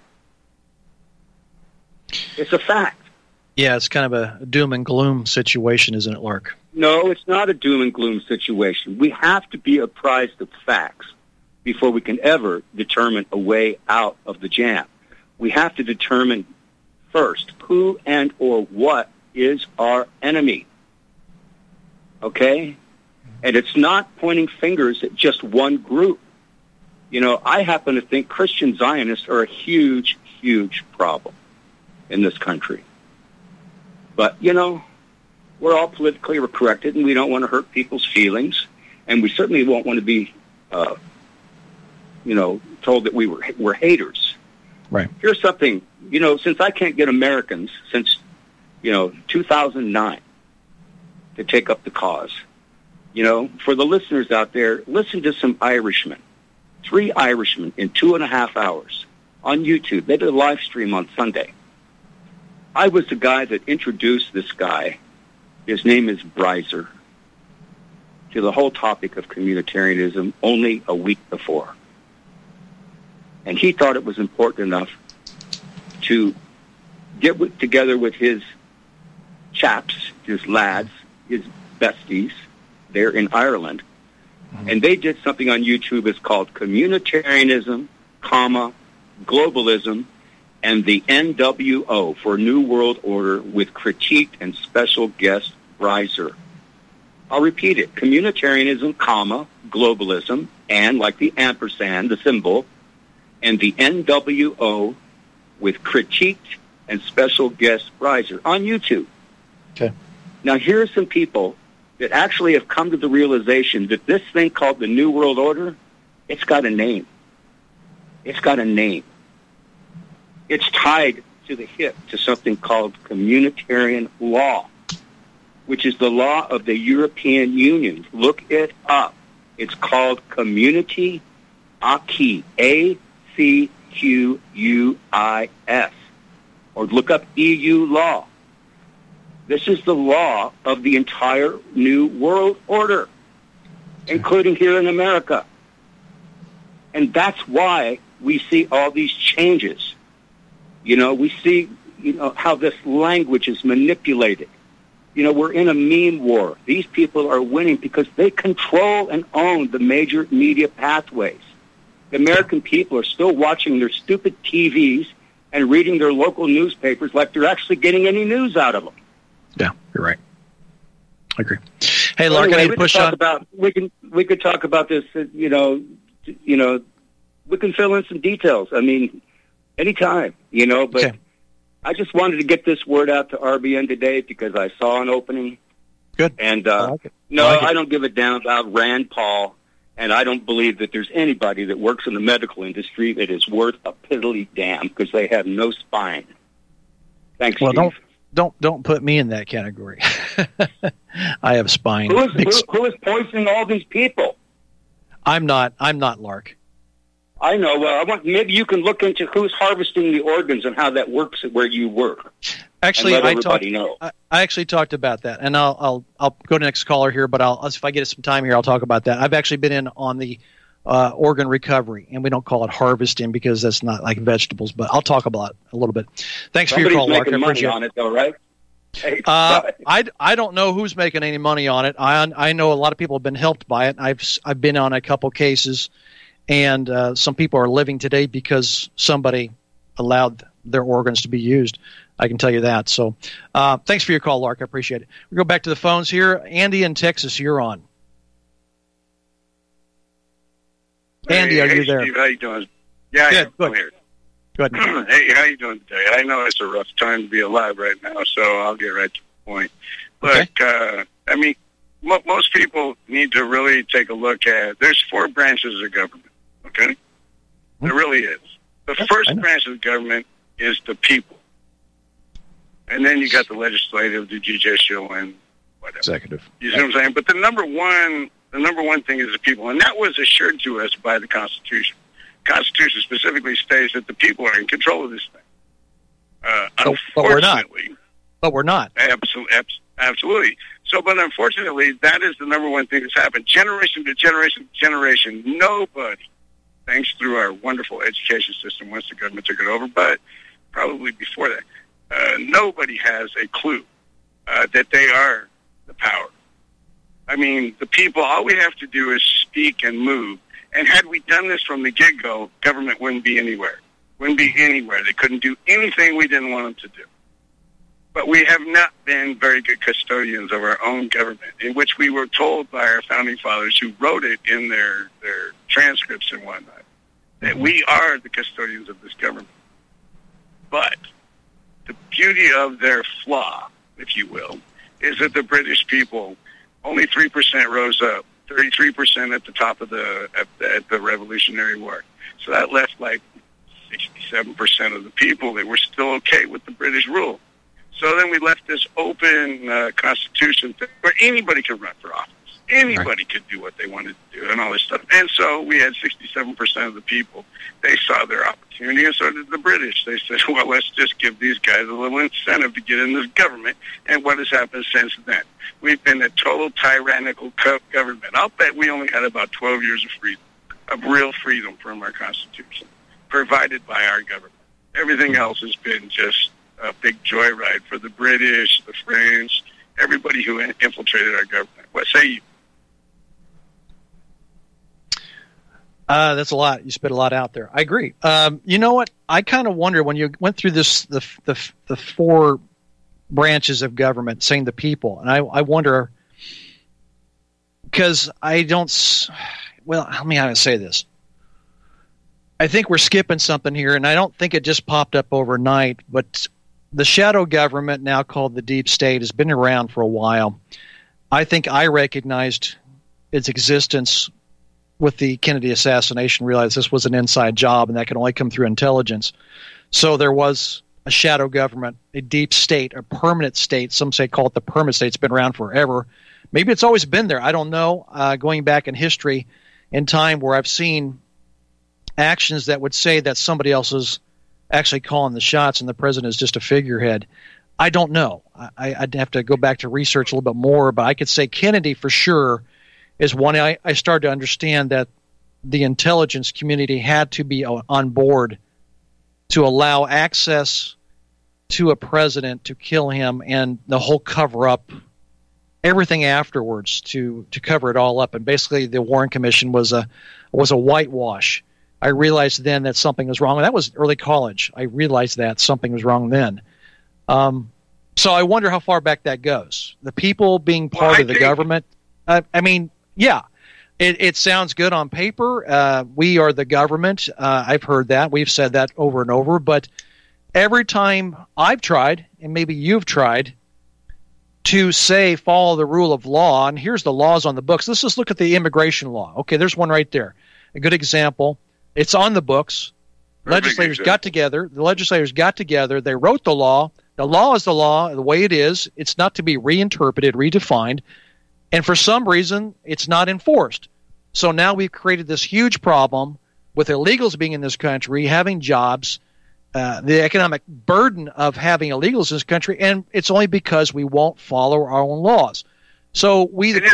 It's a fact. Yeah, it's kind of a doom and gloom situation, isn't it, Lark? No, it's not a doom and gloom situation. We have to be apprised of facts before we can ever determine a way out of the jam. We have to determine first who and or what is our enemy. Okay? And it's not pointing fingers at just one group. I happen to think Christian Zionists are a huge, huge problem in this country. But, we're all politically corrected, and we don't want to hurt people's feelings, and we certainly won't want to be, told that we're haters. Right. Here's something, since I can't get Americans since, 2009 to take up the cause, for the listeners out there, listen to some Irishmen. 3 Irishmen in 2.5 hours on YouTube. They did a live stream on Sunday. I was the guy that introduced this guy. His name is Breiser, to the whole topic of communitarianism only a week before. And he thought it was important enough to get together with his chaps, his lads, his besties there in Ireland. And they did something on YouTube. It's called Communitarianism, Globalism, and the NWO for New World Order with critiqued and special guest Breiser. I'll repeat it. Communitarianism, Globalism, and like the ampersand, the symbol, and the NWO with critiqued and special guest Breiser on YouTube. Okay. Now, here are some people that actually have come to the realization that this thing called the New World Order, it's got a name. It's got a name. It's tied to the hip to something called communitarian law, which is the law of the European Union. Look it up. It's called Community Acquis, ACQUIS, or look up EU law. This is the law of the entire New World Order, including here in America. And that's why we see all these changes. We see, how this language is manipulated. We're in a meme war. These people are winning because they control and own the major media pathways. The American people are still watching their stupid TVs and reading their local newspapers like they're actually getting any news out of them. Yeah, you're right. I agree. Hey, Lark, I need to push on. We could talk about this. We can fill in some details. I mean, anytime. But okay. I just wanted to get this word out to RBN today because I saw an opening. Good. And I don't give a damn about Rand Paul, and I don't believe that there's anybody that works in the medical industry that is worth a piddly damn because they have no spine. Thanks, Steve. Don't put me in that category. I have spine. Who is poisoning all these people? I'm not, Lark. I know. Well, maybe you can look into who's harvesting the organs and how that works at where you work. Actually, I actually talked about that, and I'll go to the next caller here. But if I get some time here, I'll talk about that. I've actually been in on the organ recovery, and we don't call it harvesting because that's not like vegetables. But I'll talk about it a little bit. Thanks for your call, Mark. I appreciate money on it, though, right? Hey, I don't know who's making any money on it. I know a lot of people have been helped by it. I've been on a couple cases, and some people are living today because somebody allowed their organs to be used. I can tell you that. So thanks for your call, Lark. I appreciate it. We go back to the phones here. Andy in Texas, you're on. Andy, are you there? Steve, how you doing? Yeah, I'm here. Good. Hey, how you doing today? I know it's a rough time to be alive right now, so I'll get right to the point. But, okay. I mean, most people need to really take a look at, there's 4 branches of government, okay? There really is. The first branch of the government is the people. And then you got the legislative, the judicial, and whatever. Executive. You see what I'm saying? But the number one thing is the people, and that was assured to us by the Constitution. The Constitution specifically states that the people are in control of this thing. Unfortunately, but we're not. Absolutely. So, but unfortunately, that is the number one thing that's happened. Generation to generation to generation, nobody, thanks through our wonderful education system once the government took it over, but probably before that, nobody has a clue that they are the power. I mean, the people, all we have to do is speak and move. And had we done this from the get-go, government wouldn't be anywhere. They couldn't do anything we didn't want them to do. But we have not been very good custodians of our own government, in which we were told by our founding fathers who wrote it in their transcripts and whatnot, that we are the custodians of this government. But the beauty of their flaw, if you will, is that the British people, only 3% rose up, 33% at the top of at the Revolutionary War. So that left like 67% of the people that were still okay with the British rule. So then we left this open constitution thing where anybody could run for office. Anybody could do what they wanted to do and all this stuff. And so we had 67% of the people. They saw their opportunity, and so did the British. They said, well, let's just give these guys a little incentive to get in this government. And what has happened since then? We've been a total tyrannical government. I'll bet we only had about 12 years of freedom, of real freedom from our Constitution, provided by our government. Everything else has been just a big joyride for the British, the French, everybody who infiltrated our government. What say you? That's a lot. You spit a lot out there. I agree. You know what? I kind of wonder when you went through this, the 4 branches of government, saying the people, and I wonder, because I don't. Well, let me how to say this. I think we're skipping something here, and I don't think it just popped up overnight. But the shadow government, now called the deep state, has been around for a while. I think I recognized its existence with the Kennedy assassination, realized this was an inside job and that can only come through intelligence. So there was a shadow government, a deep state, a permanent state. Some say call it the permanent state. It's been around forever. Maybe it's always been there. I don't know. Going back in history, in time where I've seen actions that would say that somebody else is actually calling the shots and the president is just a figurehead. I don't know. I'd have to go back to research a little bit more, but I could say Kennedy for sure is one. I started to understand that the intelligence community had to be on board to allow access to a president to kill him, and the whole cover-up, everything afterwards to cover it all up. And basically the Warren Commission was a whitewash I realized then that something was wrong. And that was early college. I realized that something was wrong then. So I wonder how far back that goes. The people being part of the government. I mean, yeah, it sounds good on paper. We are the government. I've heard that. We've said that over and over. But every time I've tried, and maybe you've tried, to say follow the rule of law, and here's the laws on the books. Let's just look at the immigration law. Okay, there's one right there. A good example. It's on the books. Legislators got together. The legislators got together. They wrote the law. The law is the law, the way it is. It's not to be reinterpreted, redefined. And for some reason, it's not enforced. So now we've created this huge problem with illegals being in this country, having jobs, the economic burden of having illegals in this country, and it's only because we won't follow our own laws. So we the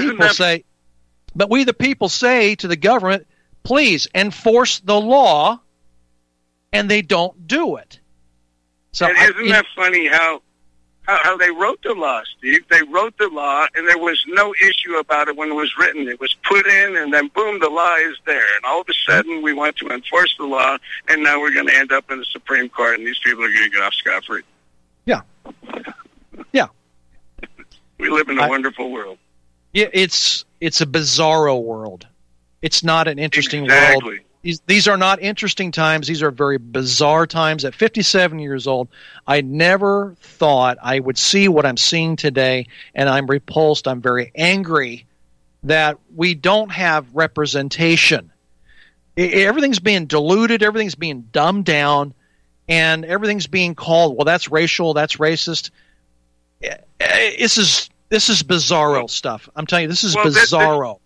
people say to the government, please enforce the law, and they don't do it. So isn't that funny how they wrote the law, Steve? They wrote the law, and there was no issue about it when it was written. It was put in, and then boom, the law is there. And all of a sudden, we want to enforce the law, and now we're going to end up in the Supreme Court, and these people are going to get off scot-free. Yeah. Yeah. We live in a wonderful world. Yeah, it's a bizarro world. It's not an interesting world. These are not interesting times. These are very bizarre times. At 57 years old, I never thought I would see what I'm seeing today, and I'm repulsed. I'm very angry that we don't have representation. Everything's being diluted. Everything's being dumbed down, and everything's being called, well, that's racial, that's racist. This is bizarro stuff. I'm telling you, this is bizarro.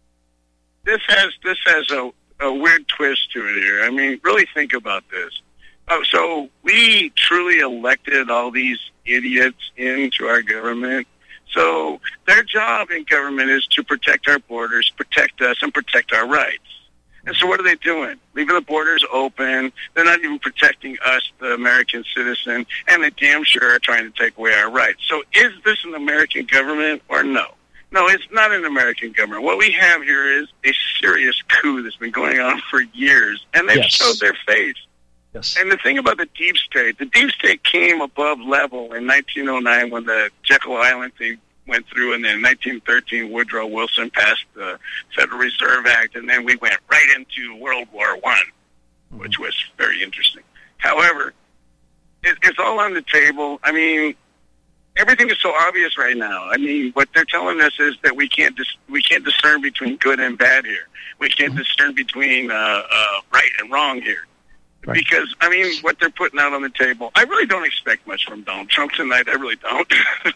This has a weird twist to it here. I mean, really think about this. So we truly elected all these idiots into our government. So their job in government is to protect our borders, protect us, and protect our rights. And so what are they doing? Leaving the borders open. They're not even protecting us, the American citizen, and they damn sure are trying to take away our rights. So is this an American government or no? No, it's not an American government. What we have here is a serious coup that's been going on for years, and they've showed their face. Yes. And the thing about the deep state came above level in 1909 when the Jekyll Island thing went through, and then in 1913 Woodrow Wilson passed the Federal Reserve Act, and then we went right into World War I, which was very interesting. However, it's all on the table. I mean, everything is so obvious right now. I mean, what they're telling us is that we can't discern between good and bad here. We can't discern between right and wrong here. Right. Because, I mean, what they're putting out on the table, I really don't expect much from Donald Trump tonight. I really don't.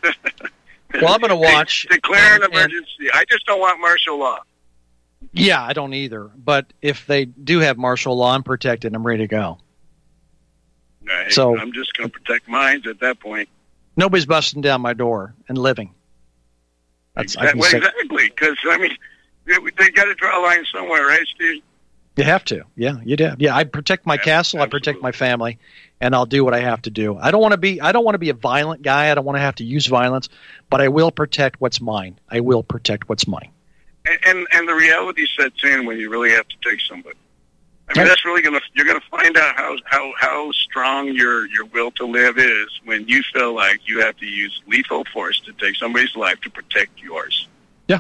Well, I'm going to watch. Declare an emergency. I just don't want martial law. Yeah, I don't either. But if they do have martial law, I'm protected. I'm ready to go. Right. So I'm just going to protect mine at that point. Nobody's busting down my door and living. Exactly, because, I mean, they got to draw a line somewhere, right, Steve? You have to. Yeah, you do. Yeah, I protect my castle. Absolutely. I protect my family, and I'll do what I have to do. I don't want to be a violent guy. I don't want to have to use violence, but I will protect what's mine. I will protect what's mine. And the reality sets in when you really have to take somebody. I mean, that's really you're gonna find out how strong your will to live is when you feel like you have to use lethal force to take somebody's life to protect yours. Yeah.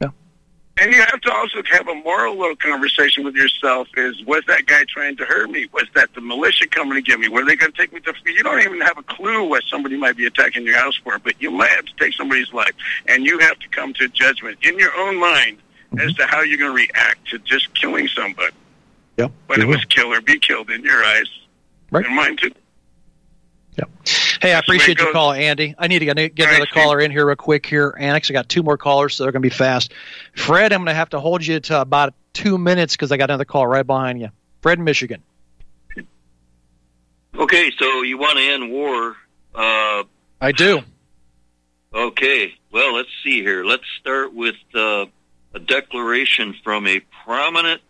And you have to also have a moral little conversation with yourself is, was that guy trying to hurt me? Was that the militia coming to get me? Were they going to take me to... You don't even have a clue what somebody might be attacking your house for, but you might have to take somebody's life, and you have to come to a judgment in your own mind as to how you're going to react to just killing somebody. Yep. When it was kill or be killed in your eyes. Right. And mine too. Yep. Hey, I appreciate your call, Andy. I need to get another caller in here real quick here. Annex, I got two more callers, so they're going to be fast. Fred, I'm going to have to hold you to about 2 minutes because I got another call right behind you. Fred in Michigan. Okay, so you want to end war. I do. Okay, well, let's see here. Let's start with a declaration from a prominent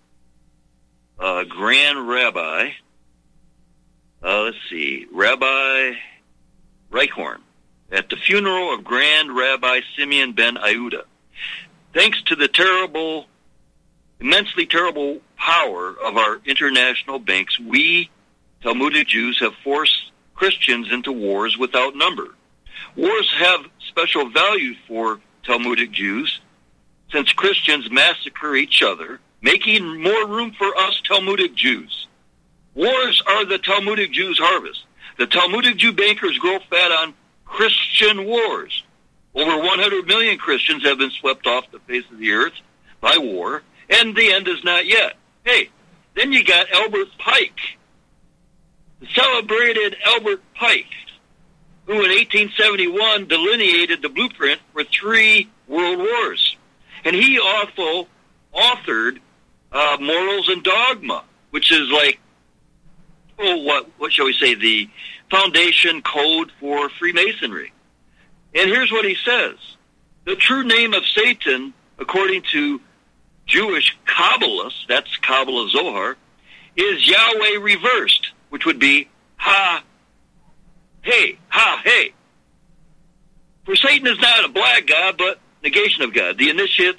Grand Rabbi. Let's see, Rabbi Reichhorn, at the funeral of Grand Rabbi Simeon ben Yehuda. Thanks to the immensely terrible power of our international banks, we Talmudic Jews have forced Christians into wars without number. Wars have special value for Talmudic Jews since Christians massacre each other, making more room for us Talmudic Jews. Wars are the Talmudic Jews' harvest. The Talmudic Jew bankers grow fat on Christian wars. Over 100 million Christians have been swept off the face of the earth by war, and the end is not yet. Hey, then you got Albert Pike, the celebrated Albert Pike, who in 1871 delineated the blueprint for 3 world wars. And he also authored Morals and Dogma, which is like, what shall we say, the foundation code for Freemasonry. And here's what he says. The true name of Satan, according to Jewish Kabbalists, that's Kabbalah Zohar, is Yahweh reversed, which would be Ha-Hey. For Satan is not a black god, but negation of God. The initiates,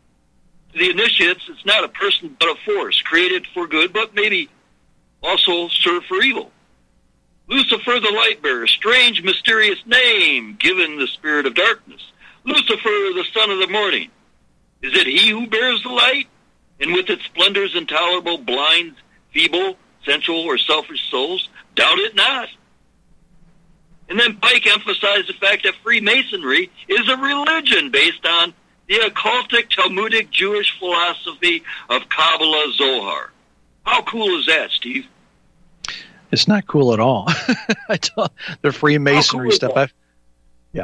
it's not a person, but a force, created for good, but maybe also serve for evil. Lucifer the light bearer, strange, mysterious name, given the spirit of darkness. Lucifer, the son of the morning. Is it he who bears the light, and with its splendors intolerable, blinds, feeble, sensual, or selfish souls? Doubt it not. And then Pike emphasized the fact that Freemasonry is a religion based on the occultic Talmudic Jewish philosophy of Kabbalah Zohar. How cool is that, Steve? It's not cool at all. The Freemasonry cool stuff. Yeah,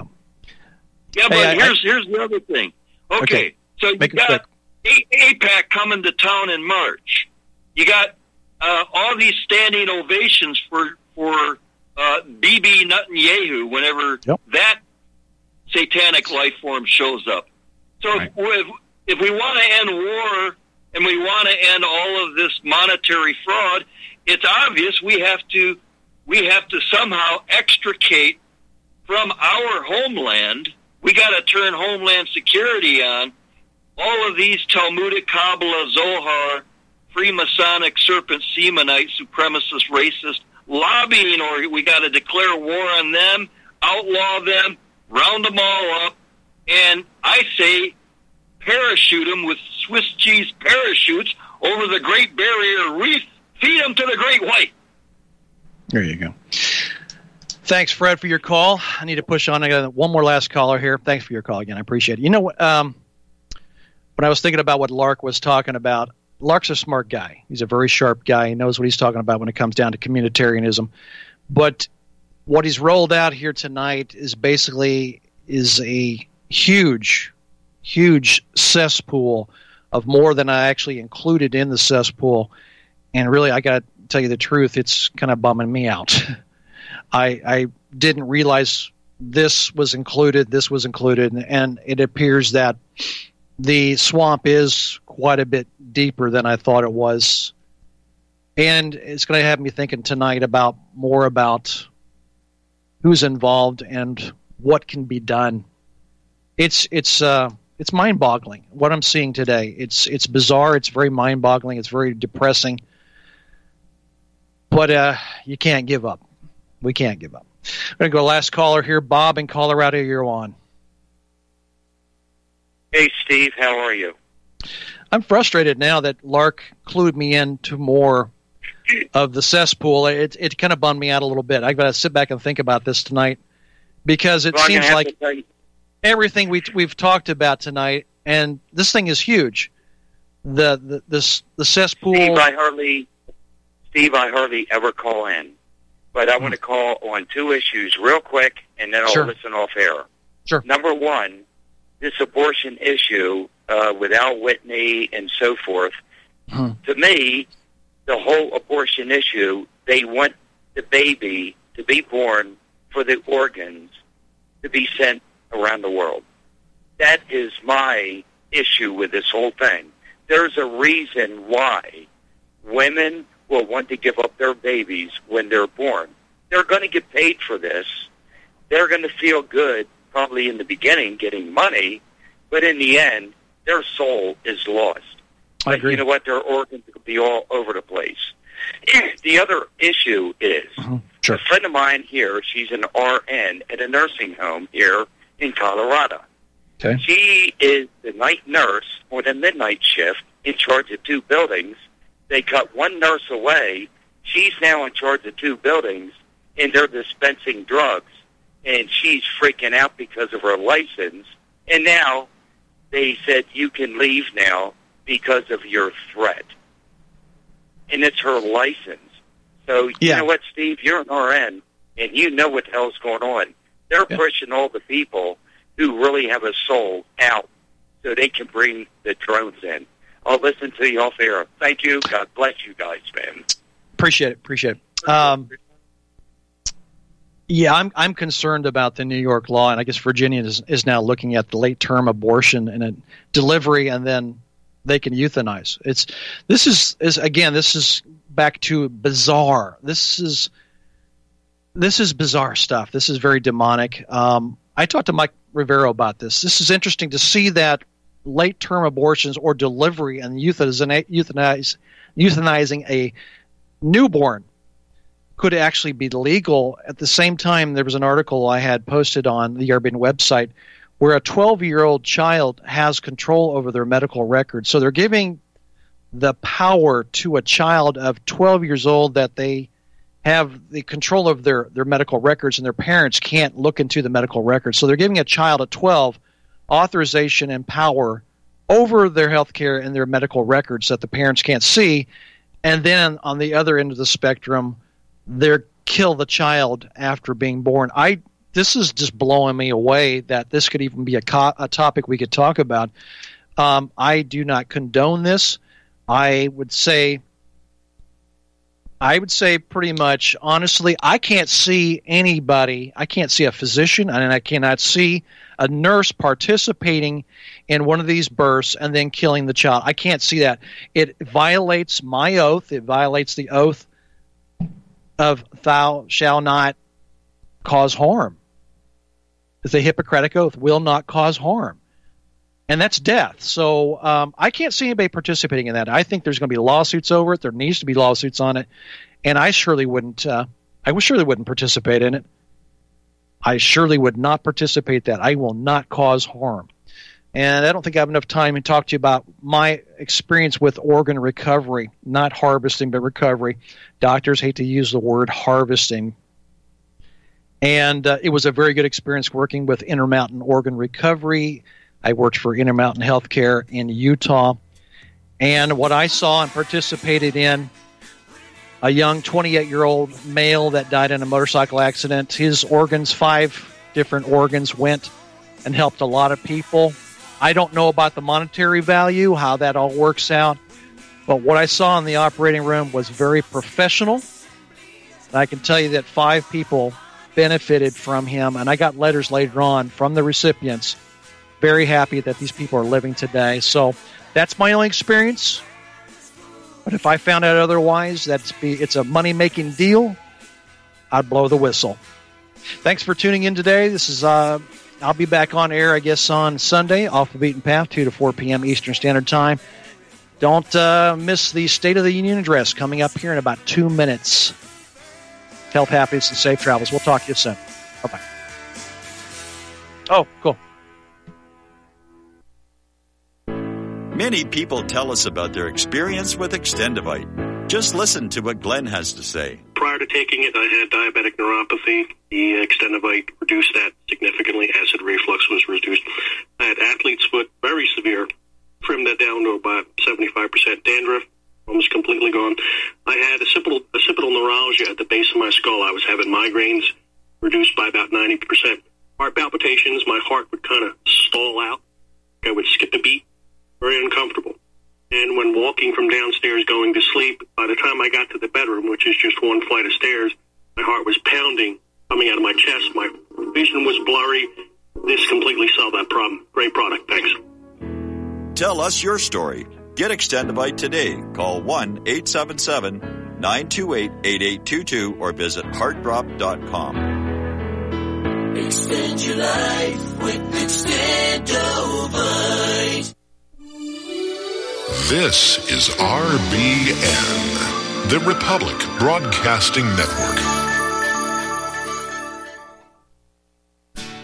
but here's the other thing. Okay. So you got AIPAC coming to town in March. You got all these standing ovations for Bibi Netanyahu whenever that satanic life form shows up. So if we want to end war and we want to end all of this monetary fraud, it's obvious we have to somehow extricate from our homeland. We got to turn Homeland Security on. All of these Talmudic, Kabbalah, Zohar, Freemasonic, serpent, Semonite, supremacist, racist lobbying, or we got to declare war on them, outlaw them, round them all up, and I say parachute them with Swiss cheese parachutes over the Great Barrier Reef. Feed them to the Great White. There you go. Thanks, Fred, for your call. I need to push on. I got one more last caller here. Thanks for your call again. I appreciate it. You know what? When I was thinking about what Lark was talking about, Lark's a smart guy. He's a very sharp guy. He knows what he's talking about when it comes down to communitarianism. But what he's rolled out here tonight is basically a huge, huge cesspool of more than I actually included in the cesspool. And really, I got to tell you the truth, it's kind of bumming me out. I didn't realize this was included, and it appears that the swamp is quite a bit deeper than I thought it was. And it's going to have me thinking tonight more about who's involved and what can be done. It's mind-boggling what I'm seeing today. It's bizarre. It's very mind-boggling. It's very depressing. But you can't give up. We can't give up. I'm going to go last caller here. Bob in Colorado, you're on. Hey, Steve. How are you? I'm frustrated now that Lark clued me into more of the cesspool. It kind of bummed me out a little bit. I've got to sit back and think about this tonight because it seems like everything we've talked about tonight, and this thing is huge. The cesspool. Steve, I hardly ever call in, but I want to call on 2 issues real quick, and then I'll listen off air. Sure. Number one, this abortion issue with Al Whitney and so forth. To me, the whole abortion issue, they want the baby to be born for the organs to be sent around the world. That is my issue with this whole thing. There's a reason why women will want to give up their babies when they're born. They're going to get paid for this. They're going to feel good, probably in the beginning, getting money, but in the end, their soul is lost. But you know what? Their organs could be all over the place. The other issue is a friend of mine here, she's an RN at a nursing home here in Colorado. Okay. She is the night nurse on the midnight shift in charge of 2 buildings. They cut one nurse away. She's now in charge of 2 buildings, and they're dispensing drugs. And she's freaking out because of her license. And now they said, you can leave now because of your threat. And it's her license. So, you know what, Steve? You're an RN, and you know what the hell's going on. They're pushing all the people who really have a soul out so they can bring the drones in. I'll listen to you off air. Thank you. God bless you guys, man. Appreciate it. I'm concerned about the New York law, and I guess Virginia is now looking at the late-term abortion and a delivery, and then they can euthanize. This is back to bizarre. This is bizarre stuff. This is very demonic. I talked to Mike Rivero about this. This is interesting to see that late-term abortions or delivery and euthanizing a newborn could actually be legal. At the same time, there was an article I had posted on the Urban website where a 12-year-old child has control over their medical records. So they're giving the power to a child of 12 years old that they have the control of their medical records, and their parents can't look into the medical records. So they're giving a child at 12 authorization and power over their health care and their medical records that the parents can't see. And then on the other end of the spectrum, they're kill the child after being born. This is just blowing me away that this could even be a topic we could talk about. I do not condone this. I would say pretty much honestly, I can't see anybody. I can't see a physician, and I cannot see a nurse participating in one of these births and then killing the child. I can't see that. It violates my oath. It violates the oath of thou shalt not cause harm. It's a Hippocratic oath, will not cause harm. And that's death. So I can't see anybody participating in that. I think there's going to be lawsuits over it. There needs to be lawsuits on it. And I surely wouldn't participate in it. I surely would not participate in that. I will not cause harm. And I don't think I have enough time to talk to you about my experience with organ recovery, not harvesting, but recovery. Doctors hate to use the word harvesting. And it was a very good experience working with Intermountain Organ Recovery. I worked for Intermountain Healthcare in Utah. And what I saw and participated in, a young 28-year-old male that died in a motorcycle accident, his organs, 5 different organs, went and helped a lot of people. I don't know about the monetary value, how that all works out, but what I saw in the operating room was very professional. I can tell you that 5 people benefited from him, and I got letters later on from the recipients, very happy that these people are living today. So that's my only experience. But if I found out otherwise, it's a money-making deal, I'd blow the whistle. Thanks for tuning in today. This is I'll be back on air, I guess, on Sunday, Off the Beaten Path, 2 to 4 p.m. Eastern Standard Time. Don't miss the State of the Union address coming up here in about 2 minutes. Health, happiness, and safe travels. We'll talk to you soon. Bye-bye. Oh, cool. Many people tell us about their experience with Extendivite. Just listen to what Glenn has to say. Prior to taking it, I had diabetic neuropathy. The Extendivite reduced that significantly. Acid reflux was reduced. I had athlete's foot, very severe. Trimmed that down to about 75%. Dandruff, almost completely gone. I had occipital neuralgia at the base of my skull. I was having migraines, reduced by about 90%. Heart palpitations, my heart would kind of stall out. I would skip a beat. Very uncomfortable. And when walking from downstairs going to sleep, by the time I got to the bedroom, which is just one flight of stairs, my heart was pounding, coming out of my chest. My vision was blurry. This completely solved that problem. Great product. Thanks. Tell us your story. Get Extendivite today. Call 1-877-928-8822 or visit heartdrop.com. Extend your life with Extendovite. This is RBN, the Republic Broadcasting Network.